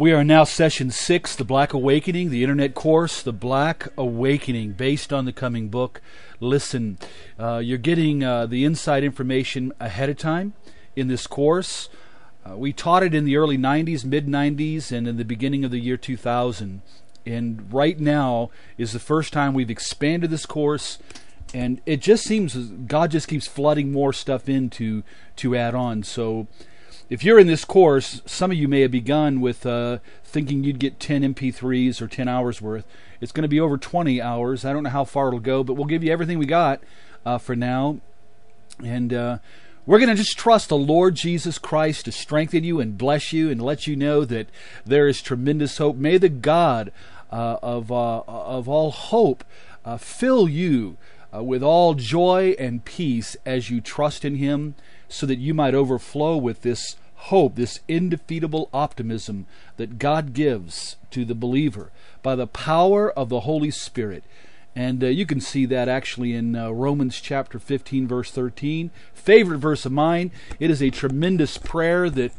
We are now session 6, The Black Awakening, the internet course, The Black Awakening, based on the coming book. Listen, you're getting the inside information ahead of time in this course. We taught it in the early 90s, mid-90s, and in the beginning of the year 2000. And right now is the first time we've expanded this course, and it just seems God just keeps flooding more stuff in to add on. So if you're in this course, some of you may have begun with thinking you'd get 10 MP3s or 10 hours worth. It's going to be over 20 hours. I don't know how far it'll go, but we'll give you everything we got for now. And we're going to just trust the Lord Jesus Christ to strengthen you and bless you and let you know that there is tremendous hope. May the God of all hope fill you with all joy and peace as you trust in Him, so that you might overflow with this hope, this indefeatable optimism that God gives to the believer by the power of the Holy Spirit. And you can see that actually in Romans chapter 15, verse 13. Favorite verse of mine. It is a tremendous prayer that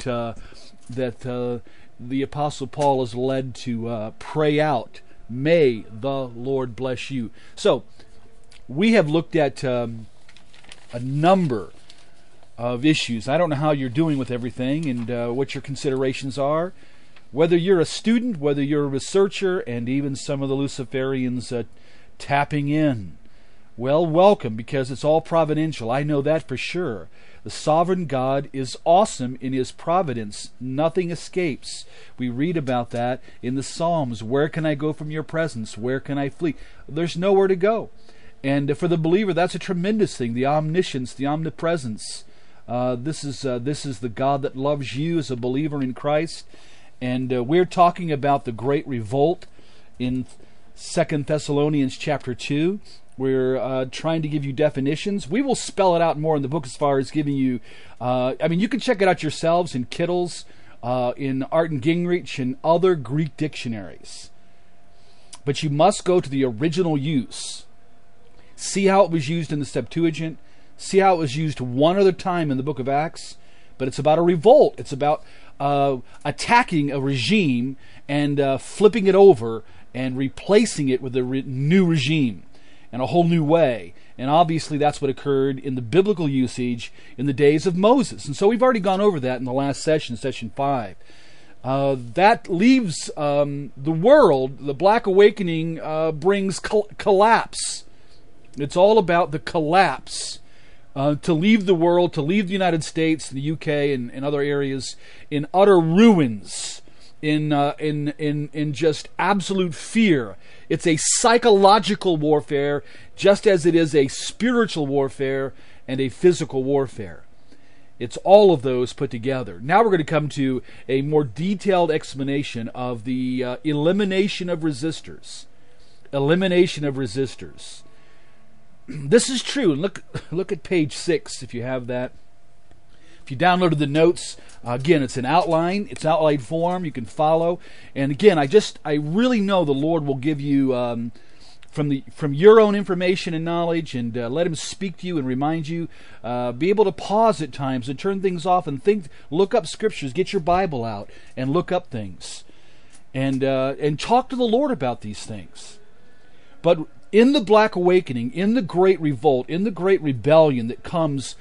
the Apostle Paul is led to pray out. May the Lord bless you. So, we have looked at a number of issues. I don't know how you're doing with everything and what your considerations are. Whether you're a student, whether you're a researcher, and even some of the Luciferians tapping in. Well, welcome, because it's all providential. I know that for sure. The sovereign God is awesome in His providence. Nothing escapes. We read about that in the Psalms. Where can I go from your presence? Where can I flee? There's nowhere to go. And for the believer, that's a tremendous thing. The omniscience, the omnipresence. This is the God that loves you as a believer in Christ. And we're talking about the great revolt in 2 Thessalonians chapter 2. We're trying to give you definitions. We will spell it out more in the book as far as giving you... you can check it out yourselves in Kittle's, in Art and Gingrich, and other Greek dictionaries. But you must go to the original use. See how it was used in the Septuagint. See how it was used one other time in the book of Acts. But it's about a revolt. It's about attacking a regime and flipping it over and replacing it with a new regime and a whole new way. And obviously that's what occurred in the biblical usage in the days of Moses. And so we've already gone over that in the last session, session 5. That leaves the world. The Black Awakening brings collapse. It's all about the collapse. To leave the world, to leave the United States, the UK, and other areas in utter ruins, in just absolute fear. It's a psychological warfare, just as it is a spiritual warfare and a physical warfare. It's all of those put together. Now we're going to come to a more detailed explanation of the elimination of resistors. Elimination of resistors. This is true. Look at page 6 if you have that. If you downloaded the notes, again, it's an outline. It's outline form. You can follow. And again, I really know the Lord will give you from your own information and knowledge, and let Him speak to you and remind you. Be able to pause at times and turn things off and think. Look up scriptures. Get your Bible out and look up things, and talk to the Lord about these things. But in the Black Awakening, in the Great Revolt, in the Great Rebellion that comes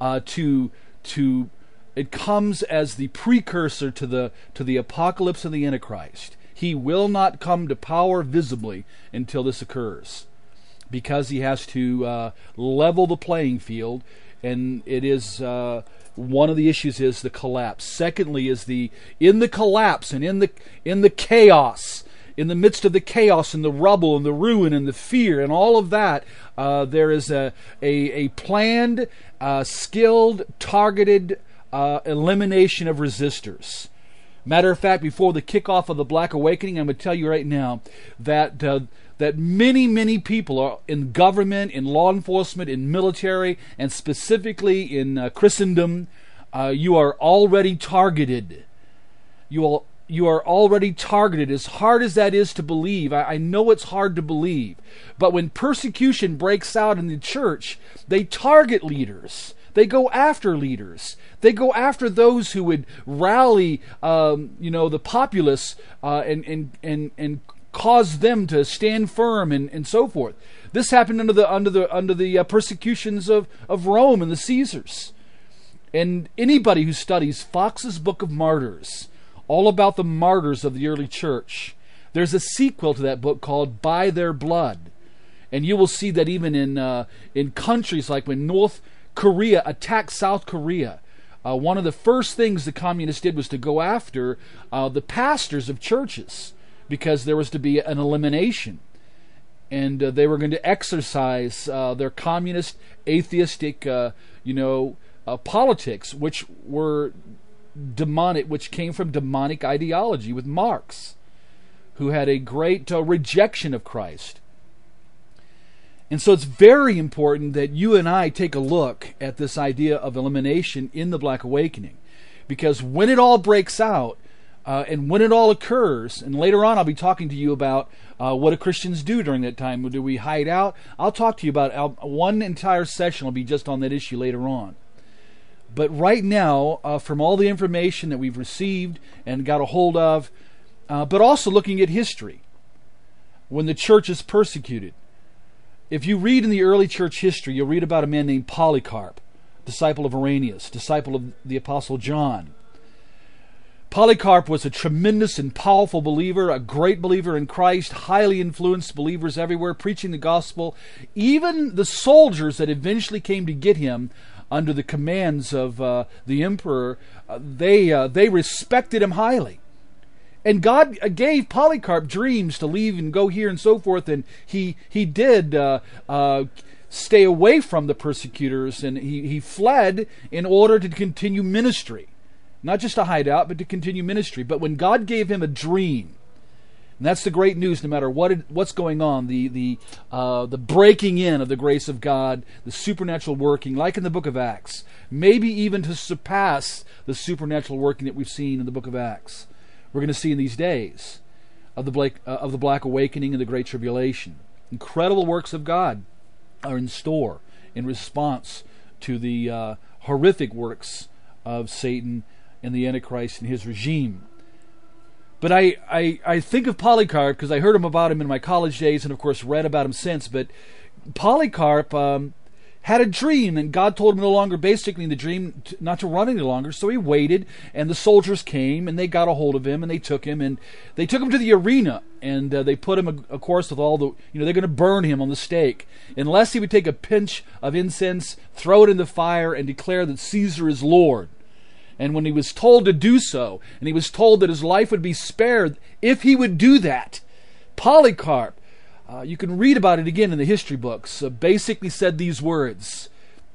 it comes as the precursor to the apocalypse of the Antichrist. He will not come to power visibly until this occurs, because he has to level the playing field, and it is one of the issues is the collapse. Secondly, is in the collapse and in the chaos. In the midst of the chaos and the rubble and the ruin and the fear and all of that, there is a planned, skilled, targeted elimination of resistors. Matter of fact, before the kickoff of the Black Awakening, I'm going to tell you right now that many, many people are in government, in law enforcement, in military, and specifically in Christendom. You are already targeted. You are already targeted, as hard as that is to believe. I know it's hard to believe. But when persecution breaks out in the church, they target leaders. They go after leaders. They go after those who would rally, the populace and cause them to stand firm and so forth. This happened under the persecutions of Rome and the Caesars. And anybody who studies Fox's Book of Martyrs, all about the martyrs of the early church, there's a sequel to that book called By Their Blood. And you will see that even in countries like when North Korea attacked South Korea, one of the first things the communists did was to go after the pastors of churches, because there was to be an elimination. And they were going to exercise their communist, atheistic, politics, which were demonic, which came from demonic ideology with Marx, who had a great rejection of Christ. And so it's very important that you and I take a look at this idea of elimination in the Black Awakening, because when it all breaks out, and when it all occurs, and later on I'll be talking to you about what do Christians do during that time. Do we hide out? I'll talk to you about one entire session will be just on that issue later on. But right now, from all the information that we've received and got a hold of, but also looking at history, when the church is persecuted. If you read in the early church history, you'll read about a man named Polycarp, disciple of Irenaeus, disciple of the Apostle John. Polycarp was a tremendous and powerful believer, a great believer in Christ, highly influenced believers everywhere, preaching the gospel. Even the soldiers that eventually came to get him under the commands of the emperor, they respected him highly. And God gave Polycarp dreams to leave and go here and so forth, and he did stay away from the persecutors, and he fled in order to continue ministry. Not just to hide out, but to continue ministry. But when God gave him a dream, and that's the great news no matter what's going on, the breaking in of the grace of God, the supernatural working, like in the book of Acts, maybe even to surpass the supernatural working that we've seen in the book of Acts. We're going to see in these days of the Black Awakening and the Great Tribulation. Incredible works of God are in store in response to the horrific works of Satan and the Antichrist and his regime. But I think of Polycarp because I heard about him in my college days and of course read about him since. But Polycarp had a dream, and God told him no longer, basically in the dream, not to run any longer. So he waited, and the soldiers came, and they got a hold of him, and they took him to the arena, and they put him, of course, with all the, they're going to burn him on the stake, unless he would take a pinch of incense, throw it in the fire, and declare that Caesar is Lord. And when he was told to do so, and he was told that his life would be spared if he would do that, Polycarp, you can read about it again in the history books, basically said these words: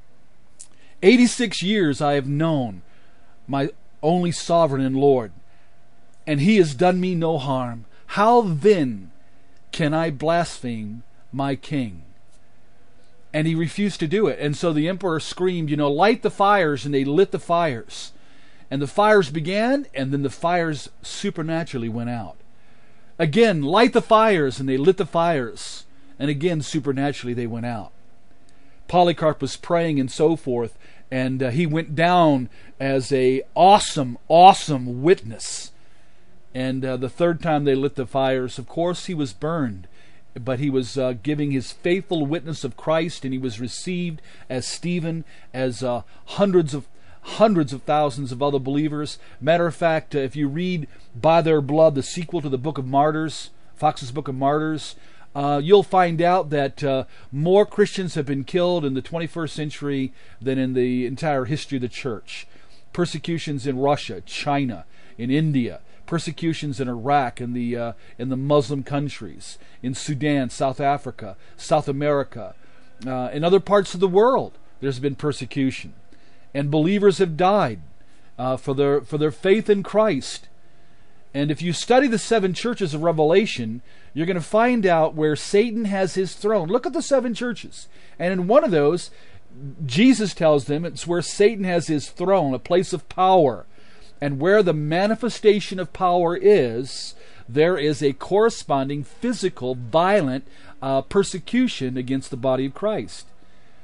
86 years I have known my only sovereign and Lord, and he has done me no harm. How then can I blaspheme my king? And he refused to do it. And so the emperor screamed, light the fires, and they lit the fires. And the fires began, and then the fires supernaturally went out. Again, light the fires, and they lit the fires. And again, supernaturally, they went out. Polycarp was praying and so forth, and he went down as a awesome witness. And the third time they lit the fires, of course, he was burned. But he was giving his faithful witness of Christ, and he was received as Stephen, as hundreds of thousands of other believers. Matter of fact, if you read By Their Blood, the sequel to the Book of Martyrs, Fox's Book of Martyrs, you'll find out that more Christians have been killed in the 21st century than in the entire history of the church. Persecutions in Russia, China, in India, persecutions in Iraq and the Muslim countries, in Sudan, South Africa, South America, in other parts of the world. There's been persecution. And believers have died for their faith in Christ. And if you study the 7 churches of Revelation, you're going to find out where Satan has his throne. Look at the 7 churches. And in one of those, Jesus tells them it's where Satan has his throne, a place of power. And where the manifestation of power is, there is a corresponding physical, violent persecution against the body of Christ.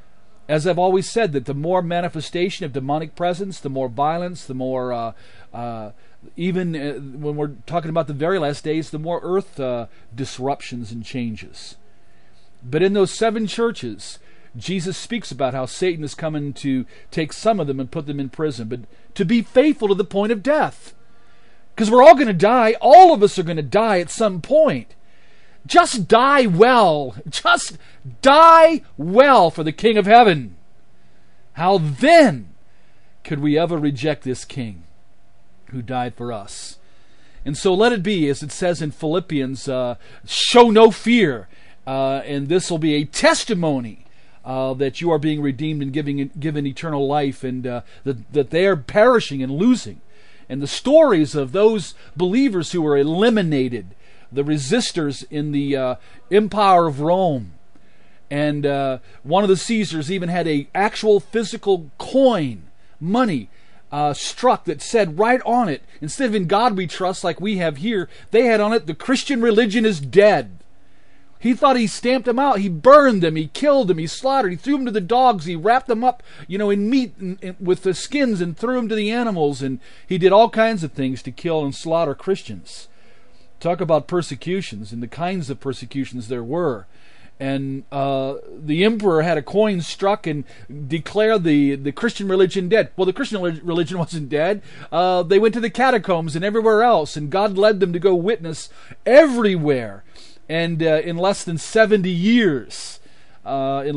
As I've always said, that the more manifestation of demonic presence, the more violence, the more, even when we're talking about the very last days, the more earth disruptions and changes. But in those 7 churches, Jesus speaks about how Satan is coming to take some of them and put them in prison, but to be faithful to the point of death. Because we're all going to die. All of us are going to die at some point. Just die well. Just die well for the King of Heaven. How then could we ever reject this King who died for us? And so let it be, as it says in Philippians, show no fear. And this will be a testimony that you are being redeemed and given eternal life, and that they are perishing and losing. And the stories of those believers who were eliminated, the resistors in the Empire of Rome. And one of the Caesars even had a actual physical coin, money, struck that said right on it, instead of "In God We Trust" like we have here, they had on it, "The Christian religion is dead." He thought he stamped them out. He burned them. He killed them. He slaughtered. He threw them to the dogs. He wrapped them up, in meat with the skins and threw them to the animals. And he did all kinds of things to kill and slaughter Christians. Talk about persecutions and the kinds of persecutions there were. And the emperor had a coin struck and declared the Christian religion dead. Well, the Christian religion wasn't dead. They went to the catacombs and everywhere else, and God led them to go witness everywhere. And in less than 70 years, the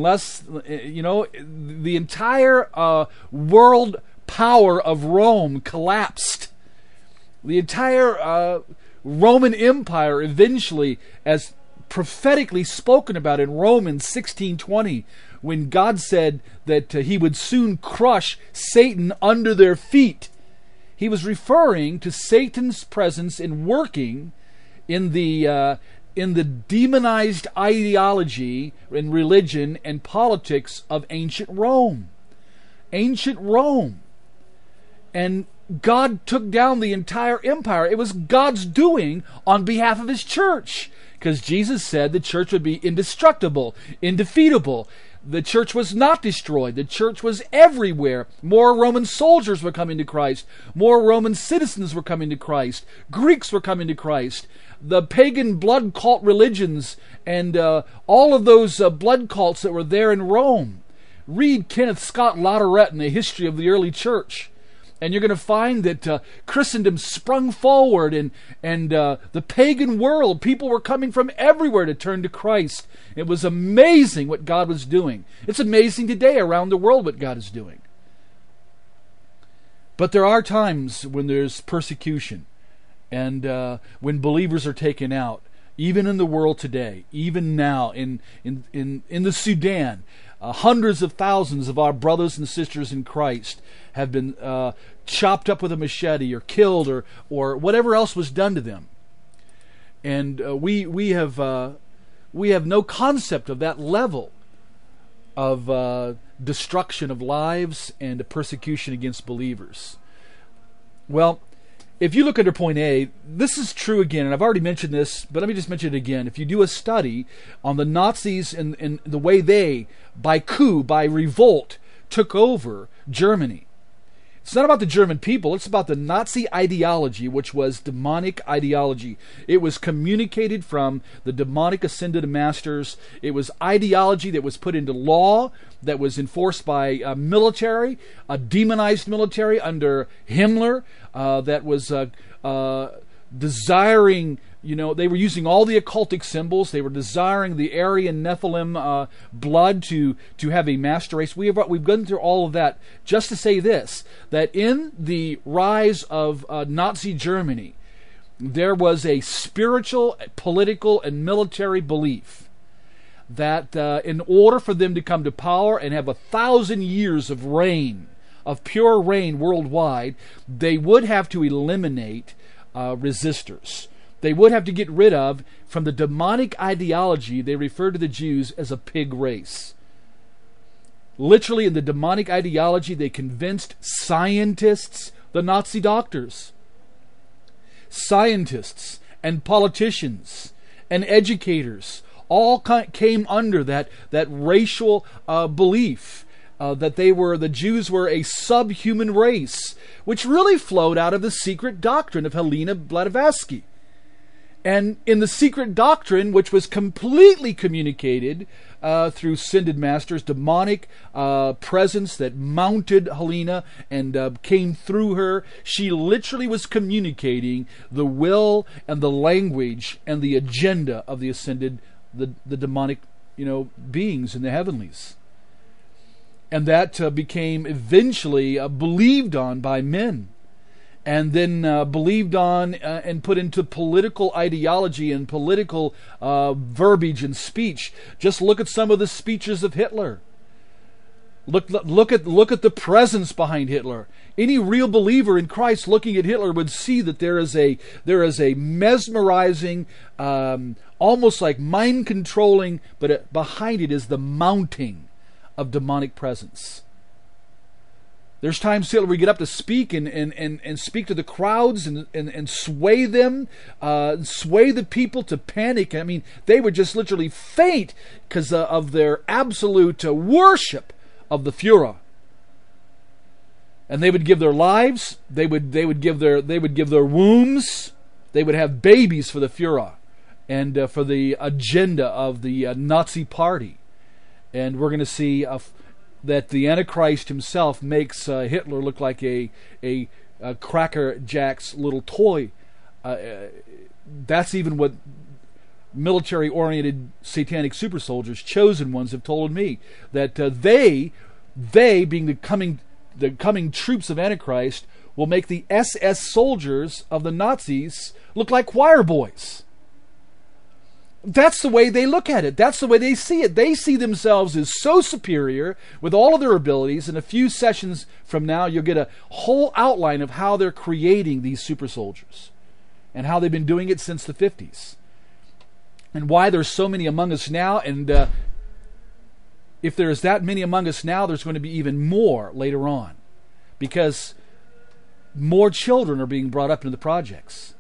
entire world power of Rome collapsed. The entire Roman Empire eventually, as prophetically spoken about in Romans 16:20, when God said that He would soon crush Satan under their feet, He was referring to Satan's presence in working in the demonized ideology and religion and politics of ancient Rome. Ancient Rome. And God took down the entire empire. It was God's doing on behalf of His church. Because Jesus said the church would be indestructible, indefeatable. The church was not destroyed. The church was everywhere. More Roman soldiers were coming to Christ. More Roman citizens were coming to Christ. Greeks were coming to Christ. The pagan blood cult religions and all of those blood cults that were there in Rome. Read Kenneth Scott Latourette in the history of the early church. And you're going to find that Christendom sprung forward, and the pagan world, people were coming from everywhere to turn to Christ. It was amazing what God was doing. It's amazing today around the world what God is doing. But there are times when there's persecution, and when believers are taken out, even in the world today, even now in the Sudan. Hundreds of thousands of our brothers and sisters in Christ have been chopped up with a machete or killed or whatever else was done to them. And we have no concept of that level of destruction of lives and persecution against believers. Well, if you look under point A, this is true again, and I've already mentioned this, but let me just mention it again. If you do a study on the Nazis and the way they, by coup, by revolt, took over Germany, it's not about the German people, it's about the Nazi ideology, which was demonic ideology. It was communicated from the demonic ascended masters. It was ideology that was put into law, that was enforced by military, a demonized military under Himmler, that was desiring, they were using all the occultic symbols. They were desiring the Aryan Nephilim blood to have a master race. We've gone through all of that just to say this, that in the rise of Nazi Germany, there was a spiritual, political, and military belief that in order for them to come to power and have 1,000 years of reign, of pure reign worldwide, they would have to eliminate resistors. They would have to get rid of, from the demonic ideology, they referred to the Jews as a pig race. Literally, in the demonic ideology, they convinced scientists, the Nazi doctors, scientists and politicians and educators, all came under that racial belief that the Jews were a subhuman race, which really flowed out of the secret doctrine of Helena Blavatsky. And in the secret doctrine, which was completely communicated through Ascended Masters, demonic presence that mounted Helena and came through her, she literally was communicating the will and the language and the agenda of the ascended, the demonic, beings in the heavenlies. And that became eventually believed on by men. And then believed on and put into political ideology and political verbiage and speech. Just look at some of the speeches of Hitler. Look at the presence behind Hitler. Any real believer in Christ looking at Hitler would see that there is a mesmerizing, almost like mind controlling, but behind it is the mounting of demonic presence. There's times Hitler would get up to speak and speak to the crowds and sway them, sway the people to panic. I mean, they would just literally faint because of their absolute worship of the Führer. And they would give their lives. They would give their wombs. They would have babies for the Führer and for the agenda of the Nazi Party. And we're going to see that the Antichrist himself makes Hitler look like a Cracker Jack's little toy. That's even what military-oriented satanic super soldiers, chosen ones, have told me, that they being the coming troops of Antichrist, will make the SS soldiers of the Nazis look like choir boys. That's the way they look at it. That's the way they see it. They see themselves as so superior with all of their abilities. In a few sessions from now, you'll get a whole outline of how they're creating these super soldiers and how they've been doing it since the 50s. And why there's so many among us now. And if there's that many among us now, there's going to be even more later on. Because more children are being brought up into the projects.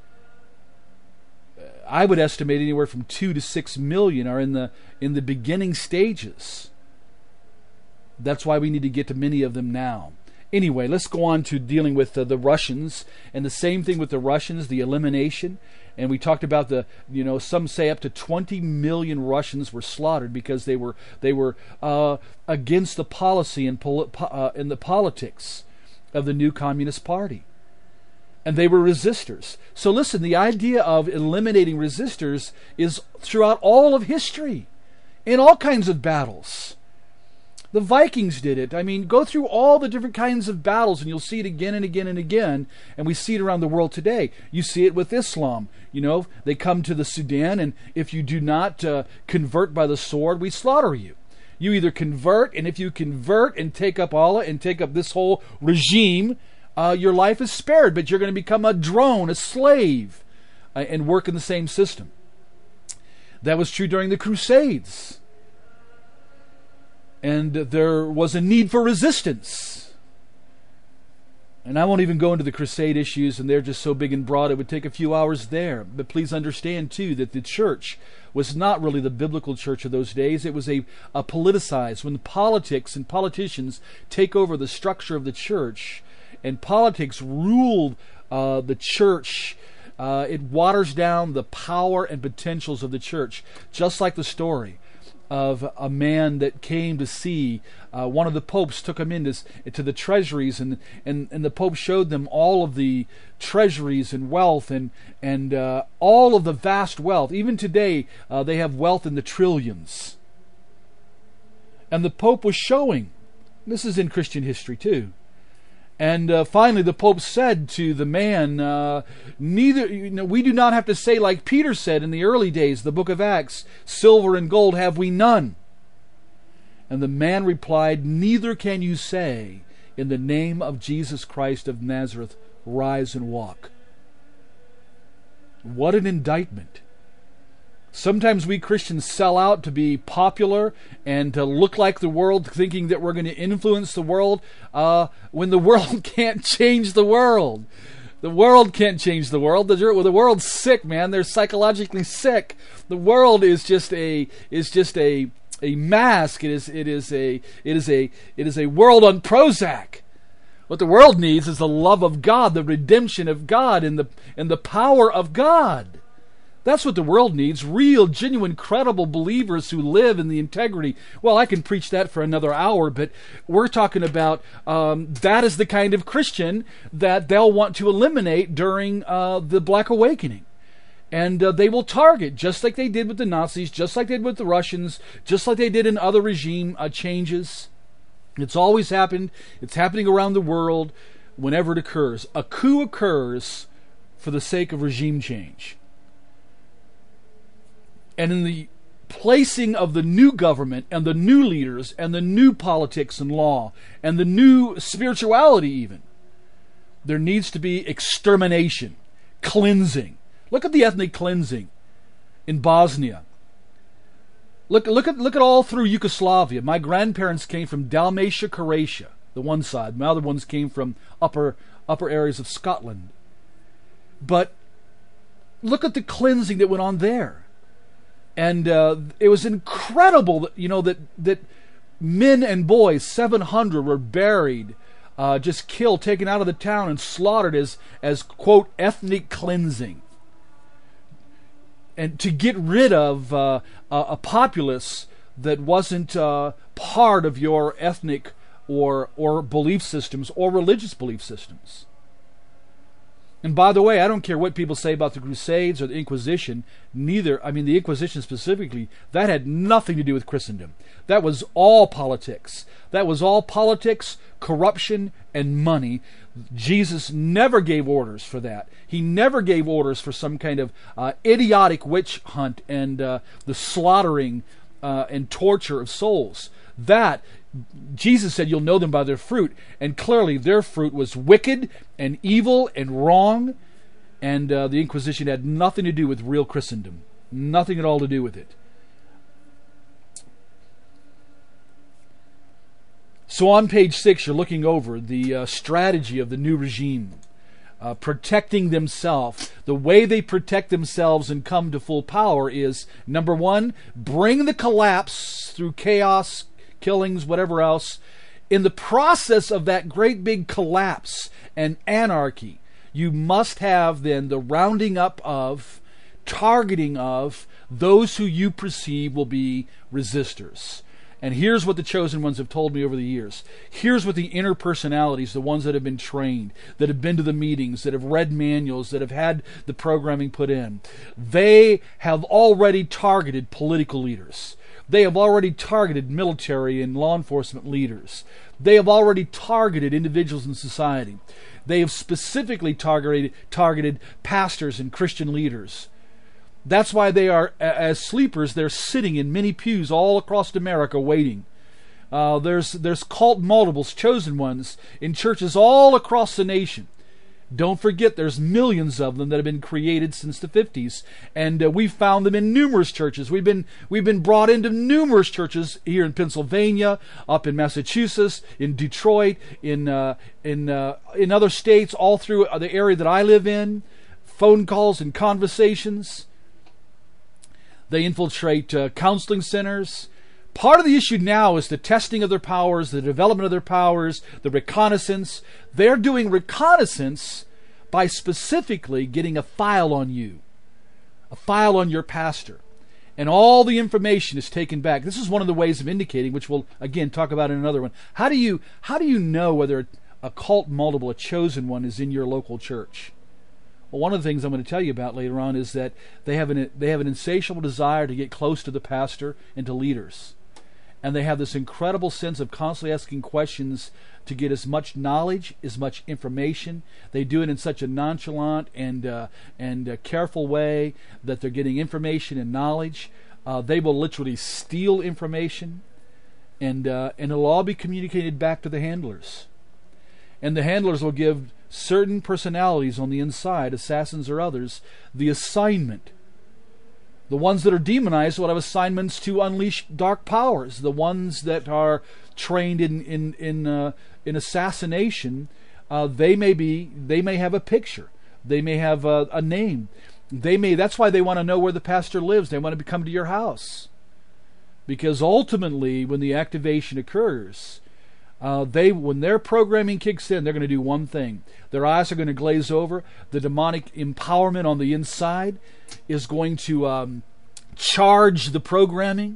I would estimate anywhere from 2 to 6 million are in the beginning stages. That's why we need to get to many of them now. Anyway, let's go on to dealing with the Russians, and the same thing with the Russians, the elimination. And we talked about some say up to 20 million Russians were slaughtered because they were against the policy and the politics of the new Communist Party. And they were resistors. So listen, the idea of eliminating resistors is throughout all of history, in all kinds of battles. The Vikings did it. I mean, go through all the different kinds of battles and you'll see it again and again and again. And we see it around the world today. You see it with Islam. They come to the Sudan, and if you do not convert by the sword, we slaughter you. You either convert, and if you convert and take up Allah and take up this whole regime, your life is spared, but you're going to become a drone, a slave, and work in the same system. That was true during the Crusades. And there was a need for resistance. And I won't even go into the Crusade issues, and they're just so big and broad, it would take a few hours there. But please understand, too, that the church was not really the biblical church of those days. It was a politicized. When the politics and politicians take over the structure of the church, and politics ruled the church, it waters down the power and potentials of the church. Just like the story of a man that came to see one of the popes took him into the treasuries, and the pope showed them all of the treasuries and wealth and all of the vast wealth. Even today, they have wealth in the trillions. And the pope was showing. This is in Christian history too. And finally, the Pope said to the man, we do not have to say like Peter said in the early days, the book of Acts, silver and gold have we none. And the man replied, neither can you say, in the name of Jesus Christ of Nazareth, rise and walk. What an indictment. Sometimes we Christians sell out to be popular and to look like the world, thinking that we're going to influence the world, when the world can't change the world. The world can't change the world. The world's sick, man. They're psychologically sick. The world is just a mask. It is a world on Prozac. What the world needs is the love of God, the redemption of God, and the power of God. That's what the world needs. Real, genuine, credible believers who live in the integrity. Well, I can preach that for another hour, but we're talking about that is the kind of Christian that they'll want to eliminate during the Black Awakening. And they will target, just like they did with the Nazis, just like they did with the Russians, just like they did in other regime changes. It's always happened. It's happening around the world whenever it occurs. A coup occurs for the sake of regime change. And in the placing of the new government and the new leaders and the new politics and law and the new spirituality even, there needs to be extermination, cleansing. Look at the ethnic cleansing in Bosnia. Look at all through Yugoslavia. My grandparents came from Dalmatia, Croatia, the one side. My other ones came from upper areas of Scotland. But look at the cleansing that went on there. And it was incredible that men and boys, 700, were buried, just killed, taken out of the town and slaughtered as quote, ethnic cleansing. And to get rid of a populace that wasn't part of your ethnic or belief systems or religious belief systems. And by the way, I don't care what people say about the Crusades or the Inquisition. The Inquisition specifically, that had nothing to do with Christendom. That was all politics. That was all politics, corruption, and money. Jesus never gave orders for that. He never gave orders for some kind of idiotic witch hunt and the slaughtering and torture of souls. That, Jesus said, you'll know them by their fruit. And clearly their fruit was wicked and evil and wrong. And the Inquisition had nothing to do with real Christendom. Nothing at all to do with it. So on page 6, you're looking over the strategy of the new regime. Protecting themselves. The way they protect themselves and come to full power is, number one, bring the collapse through chaos, killings, whatever else. In the process of that great big collapse and anarchy, you must have then the rounding up of, targeting of, those who you perceive will be resistors. And here's what the chosen ones have told me over the years. Here's what the inner personalities, the ones that have been trained, that have been to the meetings, that have read manuals, that have had the programming put in. They have already targeted political leaders. They have already targeted military and law enforcement leaders. They have already targeted individuals in society. They have specifically targeted pastors and Christian leaders. That's why they are, as sleepers, they're sitting in many pews all across America waiting. There's cult multiples, chosen ones, in churches all across the nation. Don't forget, there's millions of them that have been created since the 50s, and we've found them in numerous churches. We've been brought into numerous churches here in Pennsylvania, up in Massachusetts, in Detroit, in other states, all through the area that I live in. Phone calls and conversations. They infiltrate counseling centers. Part of the issue now is the testing of their powers, the development of their powers, the reconnaissance. They're doing reconnaissance by specifically getting a file on you, a file on your pastor. And all the information is taken back. This is one of the ways of indicating, which we'll, again, talk about in another one. How do you know whether a cult multiple, a chosen one, is in your local church? Well, one of the things I'm going to tell you about later on is that they have an insatiable desire to get close to the pastor and to leaders. And they have this incredible sense of constantly asking questions to get as much knowledge, as much information. They do it in such a nonchalant and careful way that they're getting information and knowledge. They will literally steal information, and it'll all be communicated back to the handlers. And the handlers will give certain personalities on the inside, assassins or others, the assignment. The ones that are demonized will have assignments to unleash dark powers. The ones that are trained in assassination, they may have a picture. They may have a name. That's why they want to know where the pastor lives. They want to come to your house. Because ultimately, when the activation occurs, when their programming kicks in, they're going to do one thing. Their eyes are going to glaze over. The demonic empowerment on the inside is going to charge the programming,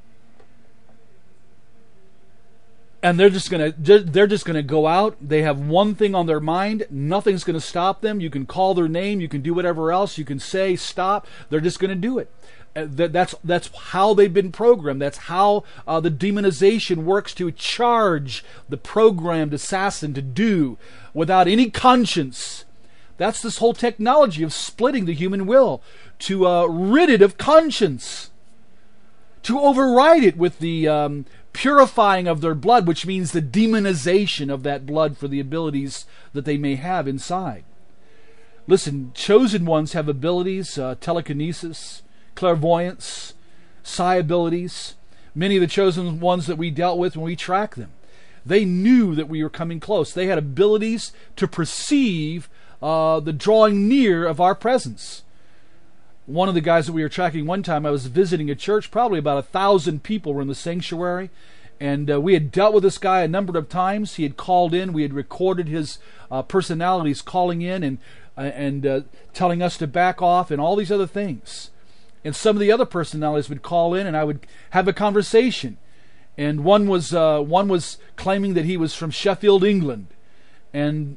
and they're just going to go out. They have one thing on their mind. Nothing's going to stop them. You can call their name. You can do whatever else. You can say stop. They're just going to do it. That's how they've been programmed. That's how the demonization works, to charge the programmed assassin to do without any conscience. That's this whole technology of splitting the human will, to rid it of conscience, to override it with the purifying of their blood, which means the demonization of that blood for the abilities that they may have inside. Listen, chosen ones have abilities, telekinesis, clairvoyance, psi abilities. Many of the chosen ones that we dealt with, when we tracked them, they knew that we were coming close. They had abilities to perceive the drawing near of our presence. One of the guys that we were tracking one time, I was visiting a church, probably about 1,000 people were in the sanctuary, and we had dealt with this guy a number of times. He had called in. We had recorded his personalities calling in and telling us to back off and all these other things. And some of the other personalities would call in, and I would have a conversation. And one was claiming that he was from Sheffield, England, and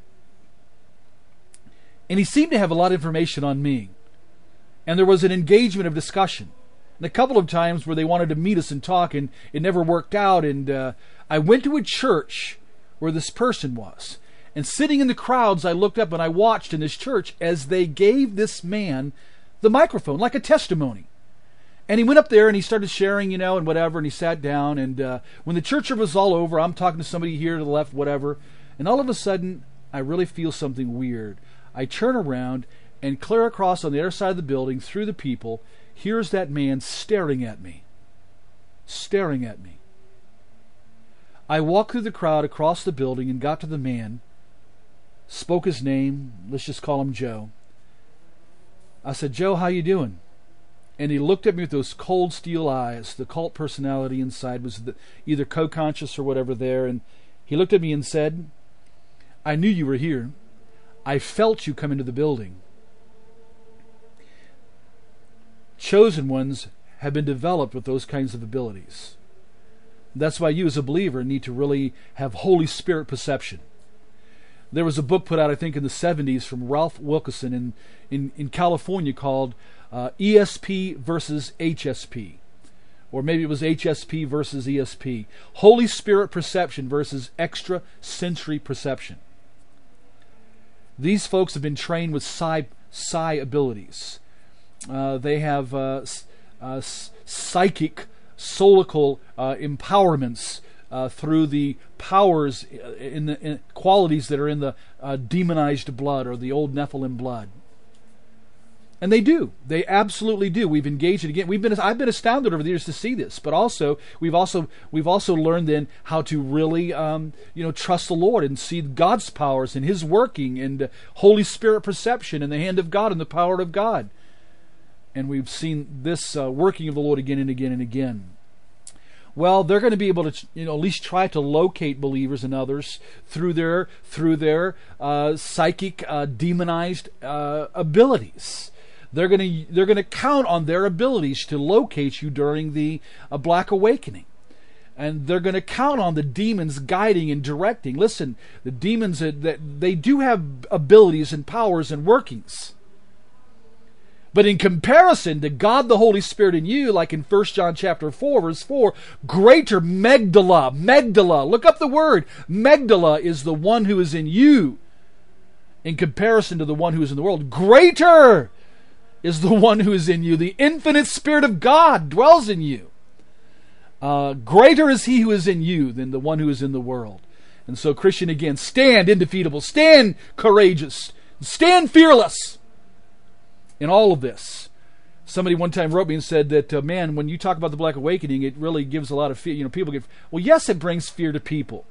he seemed to have a lot of information on me. And there was an engagement of discussion, and a couple of times where they wanted to meet us and talk, and it never worked out. And I went to a church where this person was, and sitting in the crowds, I looked up and I watched in this church as they gave this man the microphone, like a testimony. And he went up there and he started sharing, and whatever, and he sat down, and when the church was all over, I'm talking to somebody here to the left, whatever, and all of a sudden, I really feel something weird. I turn around, and clear across on the other side of the building, through the people, here's that man staring at me. Staring at me. I walked through the crowd across the building and got to the man, spoke his name, let's just call him Joe. I said, "Joe, how you doing?" And he looked at me with those cold steel eyes. The cult personality inside was either co-conscious or whatever there. And he looked at me and said, "I knew you were here. I felt you come into the building." Chosen ones have been developed with those kinds of abilities. That's why you as a believer need to really have Holy Spirit perception. There was a book put out, I think, in the 70s from Ralph Wilkerson in California called ESP versus HSP. Or maybe it was HSP versus ESP. Holy Spirit perception versus extrasensory perception. These folks have been trained with psi abilities. They have psychic, soulical empowerments through the powers in qualities that are in the demonized blood or the old Nephilim blood. And they do. They absolutely do. We've engaged it again. I've been astounded over the years to see this, but also we've also learned then how to really trust the Lord and see God's powers and His working and Holy Spirit perception and the hand of God and the power of God. And we've seen this working of the Lord again and again and again. Well, they're going to be able to, at least try to locate believers and others through their psychic demonized abilities. They're going to count on their abilities to locate you during the Black Awakening, and they're going to count on the demons guiding and directing. Listen, the demons that they do have abilities and powers and workings. But in comparison to God the Holy Spirit in you, like in 1 John chapter 4, verse 4, greater Magdala, look up the word. Magdala is the one who is in you in comparison to the one who is in the world. Greater is the one who is in you. The infinite Spirit of God dwells in you. Greater is He who is in you than the one who is in the world. And so, Christian, again, stand indefeatable, stand courageous, stand fearless. In all of this, somebody one time wrote me and said that, man, when you talk about the Black Awakening, it really gives a lot of fear. People get, well, yes, it brings fear to people,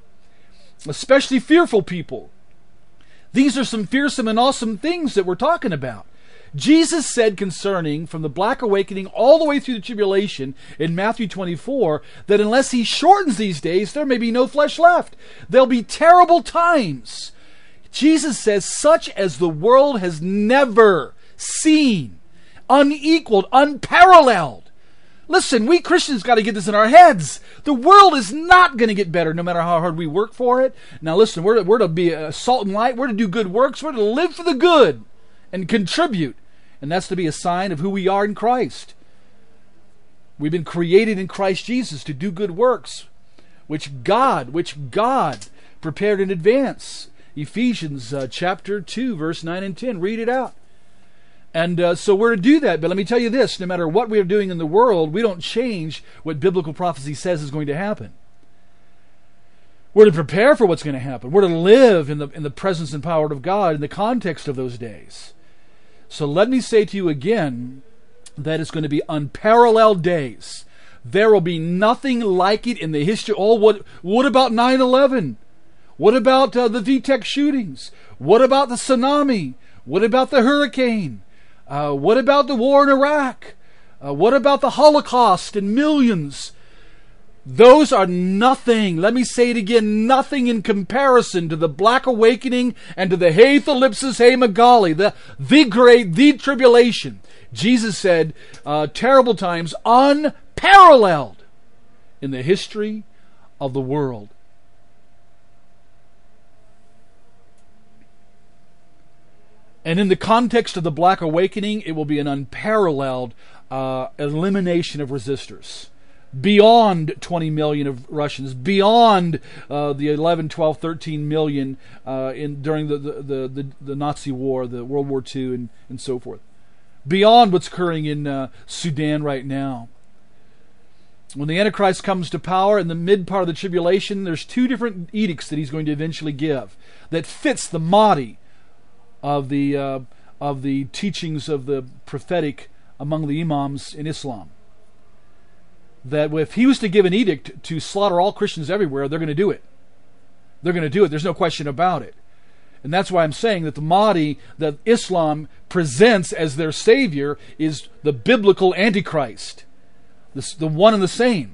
especially fearful people. These are some fearsome and awesome things that we're talking about. Jesus said concerning, from the Black Awakening all the way through the tribulation in Matthew 24, that unless he shortens these days, there may be no flesh left. There'll be terrible times. Jesus says, such as the world has never seen, unequaled, unparalleled. Listen, we Christians got to get this in our heads. The world is not going to get better no matter how hard we work for it. Now listen, we're to be salt and light. We're to do good works. We're to live for the good and contribute. And that's to be a sign of who we are in Christ. We've been created in Christ Jesus to do good works, which God prepared in advance. Ephesians chapter 2, verse 9 and 10. Read it out. And so we're to do that. But let me tell you this, no matter what we're doing in the world, we don't change what biblical prophecy says is going to happen. We're to prepare for what's going to happen. We're to live in the presence and power of God in the context of those days. So let me say to you again that it's going to be unparalleled days. There will be nothing like it in the history. Oh, what about 9/11? What about the VTech shootings? What about the tsunami? What about the hurricane? What about the war in Iraq? What about the Holocaust and millions? Those are nothing. Let me say it again, nothing in comparison to the Black Awakening and to the Hey Thalipsis, Hey Magali, the tribulation. Jesus said, terrible times, unparalleled in the history of the world. And in the context of the Black Awakening, it will be an unparalleled elimination of resistors. Beyond 20 million of Russians, beyond the 11, 12, 13 million during the Nazi war, the World War II, and so forth. Beyond what's occurring in Sudan right now. When the Antichrist comes to power in the mid part of the tribulation, there's two different edicts that he's going to eventually give that fits the Mahdi of the teachings of the prophetic among the imams in Islam. That if he was to give an edict to slaughter all Christians everywhere, they're going to do it. They're going to do it. There's no question about it. And that's why I'm saying that the Mahdi that Islam presents as their savior is the biblical Antichrist. The one and the same.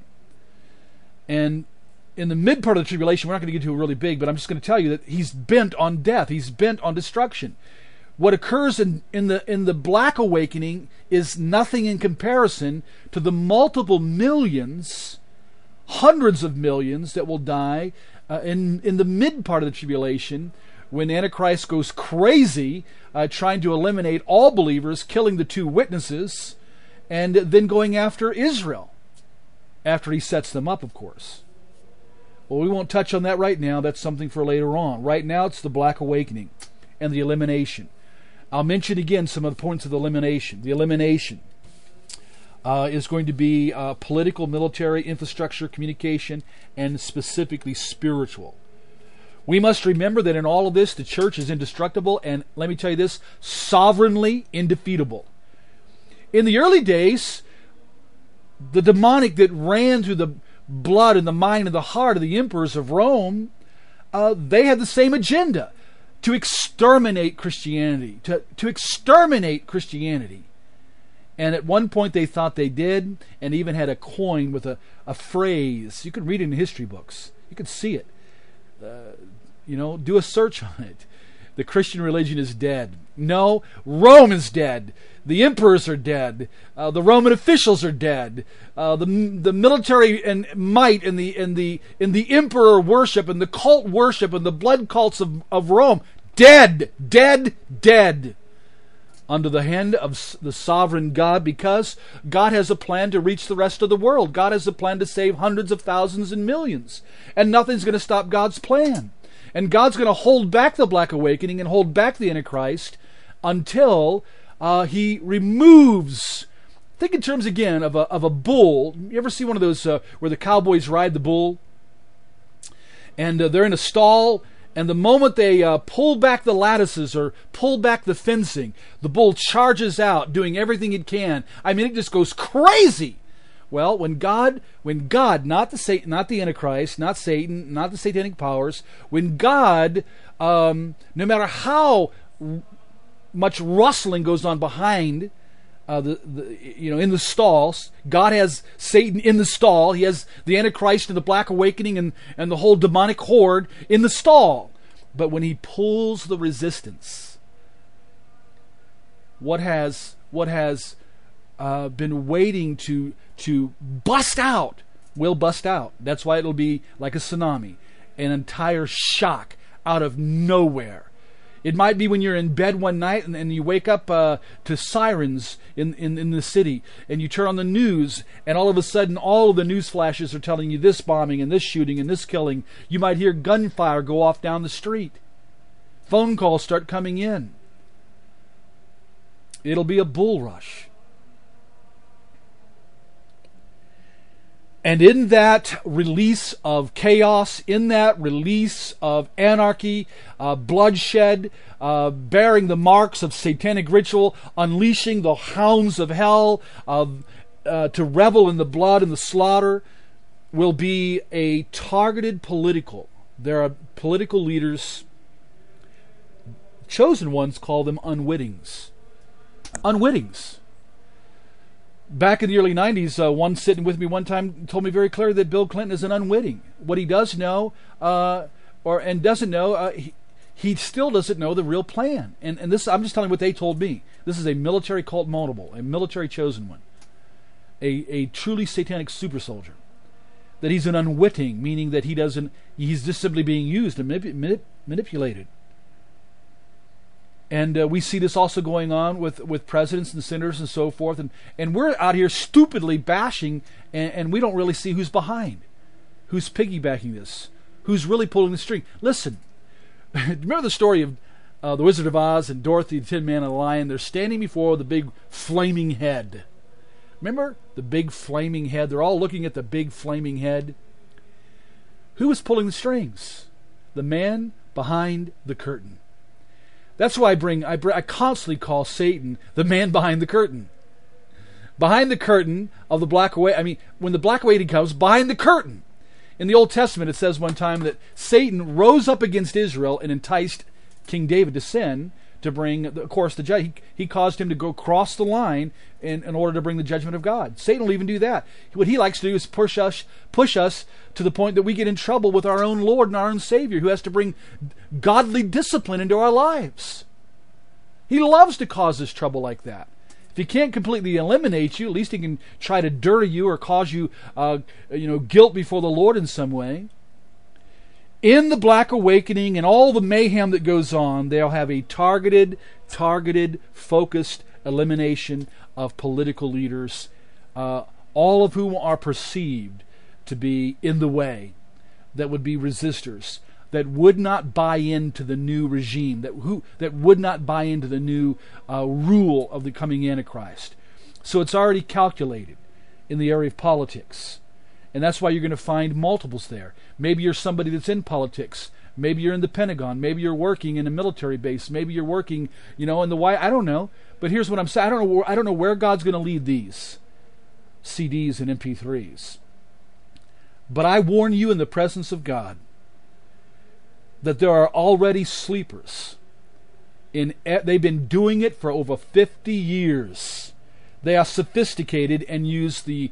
And in the mid part of the tribulation, we're not going to get to it really big, but I'm just going to tell you that he's bent on death. He's bent on destruction. What occurs in the Black Awakening is nothing in comparison to the multiple millions, hundreds of millions that will die in the mid part of the tribulation when Antichrist goes crazy trying to eliminate all believers, killing the two witnesses, and then going after Israel after he sets them up, of course. Well, we won't touch on that right now. That's something for later on. Right now, it's the Black Awakening and the elimination. I'll mention again some of the points of the elimination. The elimination is going to be political, military, infrastructure, communication, and specifically spiritual. We must remember that in all of this, the church is indestructible, and let me tell you this, sovereignly indefeatable. In the early days, the demonic that ran through the blood and the mind and the heart of the emperors of Rome, they had the same agenda, to exterminate Christianity, to exterminate Christianity. And at one point they thought they did, and even had a coin with a phrase. You could read it in history books. You could see it. Do a search on it. The Christian religion is dead. No, Rome is dead. The emperors are dead. The Roman officials are dead. The military and might and the emperor worship and the cult worship and the blood cults of Rome, dead, dead, dead. Under the hand of the sovereign God, because God has a plan to reach the rest of the world. God has a plan to save hundreds of thousands and millions. And nothing's going to stop God's plan. And God's going to hold back the Black Awakening and hold back the Antichrist until he removes. Think in terms again of a bull. You ever see one of those where the cowboys ride the bull? And they're in a stall, and the moment they pull back the lattices or pull back the fencing, the bull charges out, doing everything it can. I mean, it just goes crazy. Well, when God, not the Antichrist, not Satan, not the satanic powers, when God, no matter how much rustling goes on behind in the stalls. God has Satan in the stall. He has the Antichrist and the Black Awakening and the whole demonic horde in the stall. But when he pulls the resistance, what has been waiting to bust out will bust out. That's why it'll be like a tsunami, an entire shock out of nowhere. It might be when you're in bed one night and you wake up to sirens in the city, and you turn on the news, and all of a sudden all of the news flashes are telling you this bombing and this shooting and this killing. You might hear gunfire go off down the street. Phone calls start coming in. It'll be a bull rush. And in that release of chaos, in that release of anarchy, bloodshed, bearing the marks of satanic ritual, unleashing the hounds of hell to revel in the blood and the slaughter, will be a targeted political. There are political leaders, chosen ones call them unwittings. Unwittings. Back in the early 90s, one sitting with me one time told me very clearly that Bill Clinton is an unwitting. What he does know, and doesn't know, he still doesn't know the real plan. And this, I'm just telling you what they told me. This is a military cult multiple, a military chosen one, a truly satanic super soldier. That he's an unwitting, meaning that he's just simply being used and manipulated. And we see this also going on with presidents and senators and so forth. And we're out here stupidly bashing, and we don't really see who's behind, who's piggybacking this, who's really pulling the string. Listen, remember the story of The Wizard of Oz and Dorothy, the Tin Man, and the Lion? They're standing before the big flaming head. Remember the big flaming head? They're all looking at the big flaming head. Who was pulling the strings? The man behind the curtain. That's why I constantly call Satan the man behind the curtain. Behind the curtain of the Black Awakening. I mean, when the Black Awakening comes, behind the curtain. In the Old Testament, it says one time that Satan rose up against Israel and enticed King David to sin to bring, of course, the judge. He caused him to go cross the line in order to bring the judgment of God. Satan will even do that. What he likes to do is push us to the point that we get in trouble with our own Lord and our own Savior, who has to bring godly discipline into our lives. He loves to cause us trouble like that. If he can't completely eliminate you, at least he can try to dirty you or cause you, guilt before the Lord in some way. In the Black Awakening and all the mayhem that goes on, they'll have a targeted, focused elimination of political leaders, all of whom are perceived to be in the way, that would be resistors, that would not buy into the new regime, that would not buy into the new rule of the coming Antichrist. So it's already calculated in the area of politics. And that's why you're going to find multiples there. Maybe you're somebody that's in politics. Maybe you're in the Pentagon. Maybe you're working in a military base. Maybe you're working, in the White. I don't know. But here's what I'm saying. I don't know where God's going to lead these CDs and MP3s. But I warn you in the presence of God that there are already sleepers. They've been doing it for over 50 years. They are sophisticated and use they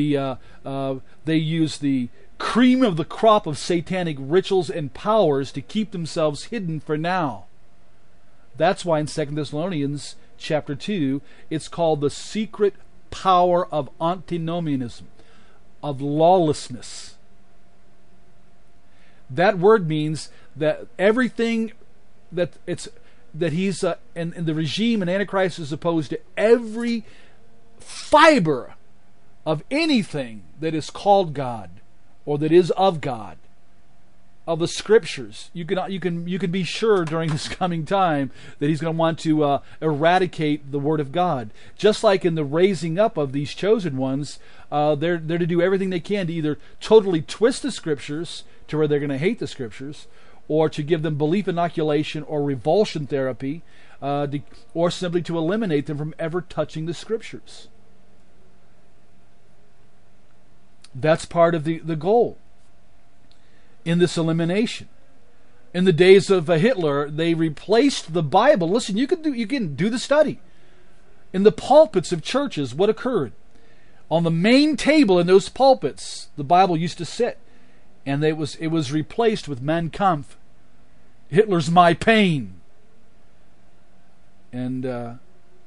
use the cream of the crop of satanic rituals and powers to keep themselves hidden for now. That's why in 2 Thessalonians chapter 2, it's called the secret power of antinomianism, of lawlessness. That word means that everything that he's and the regime and Antichrist is opposed to every fiber of anything that is called God or that is of God, of the Scriptures. You can be sure during this coming time that he's going to want to eradicate the Word of God. Just like in the raising up of these chosen ones, they're to do everything they can to either totally twist the Scriptures to where they're going to hate the Scriptures, or to give them belief inoculation or revulsion therapy, or simply to eliminate them from ever touching the Scriptures. That's part of the goal in this elimination. In the days of Hitler, they replaced the Bible. Listen, you can do the study. In the pulpits of churches, what occurred? On the main table in those pulpits, the Bible used to sit, and it was replaced with Mein Kampf. Hitler's my pain. And an